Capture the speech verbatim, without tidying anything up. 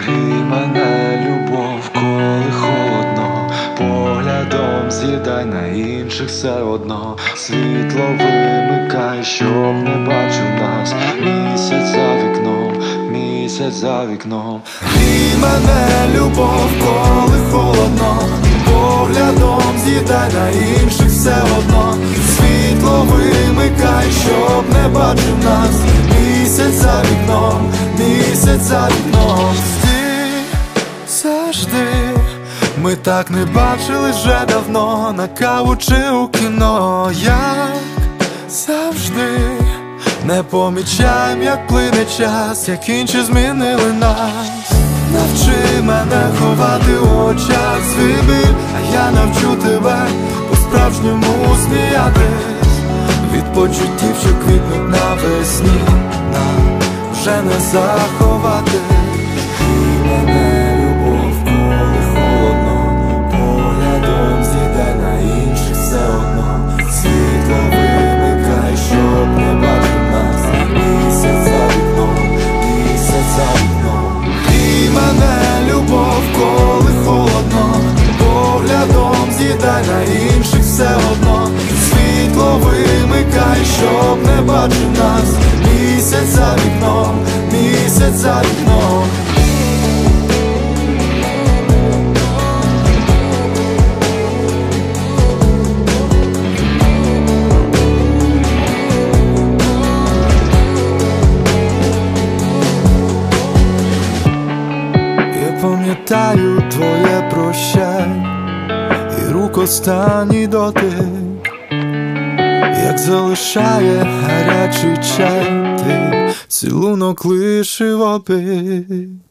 Грій мене, любов, коли холодно, поглядом з'їдай, на інших все одно. Світло вимикай, щоб не бачив нас. Місяць за вікном, місяць за вікном. Грій мене, любов, коли холодно, поглядом з'їдай, на інших все одно. Світло вимикай, щоб не бачив нас. Місяць за вікном, місяць за вікном. Стій завжди, ми так не бачили вже давно, на каву чи у кіно. Як завжди, не помічаєм, як плине час, як інші змінили нас. Навчи мене ховати в очах свій біль, а я навчу тебе по-справжньому сміятись від почуттів, що квітнуть навесні, нам вже не заховати. І мене, любов, коли холодно, поглядом з'їдай, на інших все одно. Світло вимикай, щоб не бачив нас. Місяць за вікном, місяць за вікном. І мене, любов, коли холодно, поглядом з'їдай, на інших все одно. Світло вимикай, щоб не бачив нас. Місяць за вікном, місяць за вікном. Я пам'ятаю твоє прощай і рук останній дотик, як залишає гарячий чай, ти цілунок лишив опік.